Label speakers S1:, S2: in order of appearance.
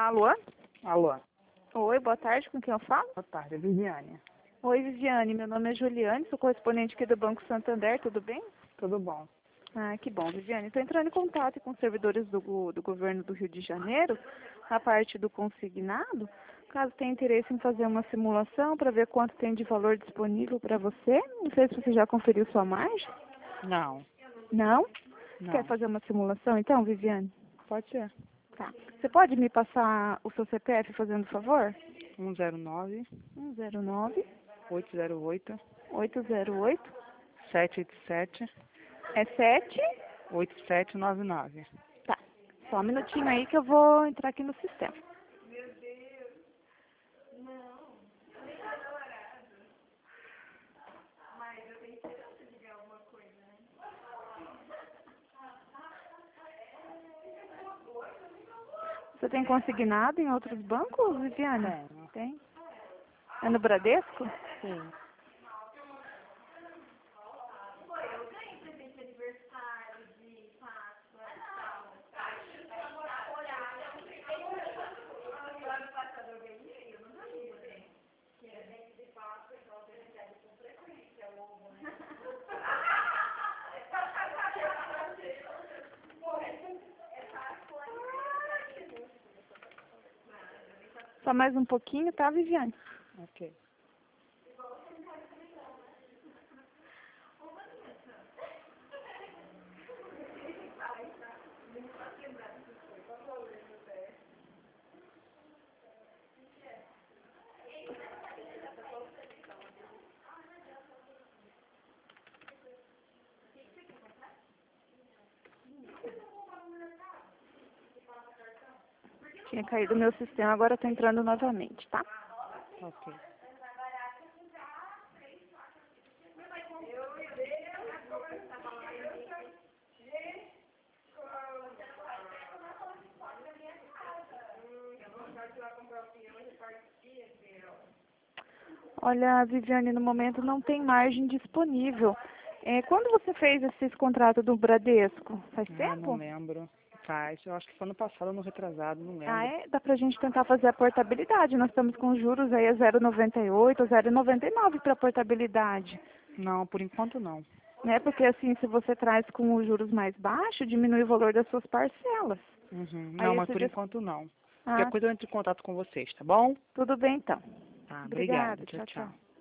S1: Alô?
S2: Alô,
S1: Oi, boa tarde, com quem eu falo?
S2: boa tarde, é Viviane.
S1: Oi, Viviane, meu nome é Juliane, sou correspondente aqui do Banco Santander, tudo bem?
S2: Tudo bom?
S1: Ah, que bom, Viviane. Estou entrando em contato com os servidores do governo do Rio de Janeiro, a parte do consignado. Caso tenha interesse em fazer uma simulação para ver quanto tem de valor disponível para você, não sei se você já conferiu sua margem.
S2: Não,
S1: Não? Quer
S2: não.
S1: fazer uma simulação então, Viviane?
S2: Pode ser.
S1: Tá. Você pode me passar o seu CPF fazendo favor?
S2: 109
S1: 109
S2: 808
S1: 808
S2: 787
S1: é 7?
S2: 8799.
S1: Tá. Só um minutinho aí que eu vou entrar aqui no sistema. Você tem consignado em outros bancos, Viviane?
S2: Tenho.
S1: Tem. É no Bradesco?
S2: Sim.
S1: Só mais um pouquinho, tá, Viviane?
S2: Ok.
S1: Tinha caído o meu sistema, agora estou entrando novamente, tá?
S2: Ok.
S1: Olha, Viviane, no momento não tem margem disponível. Quando você fez esse contrato do Bradesco? Faz
S2: Ah, não
S1: tempo?
S2: lembro. Faz. Eu acho que foi no passado ou no retrasado, não
S1: Ah,
S2: lembro.
S1: é? Dá pra gente tentar fazer a portabilidade. Nós estamos com juros aí a 0,98, 0,99 para portabilidade.
S2: Não, por enquanto não.
S1: Né? Porque assim, se você traz com os juros mais baixos, diminui o valor das suas parcelas.
S2: Uhum. Não,
S1: Aí
S2: mas
S1: esse
S2: por enquanto não. Qualquer
S1: Ah,
S2: coisa eu entro em contato com vocês, tá bom?
S1: tudo bem então.
S2: Tá, obrigado.
S1: Obrigada,
S2: Tchau,
S1: tchau,
S2: tchau.
S1: tchau.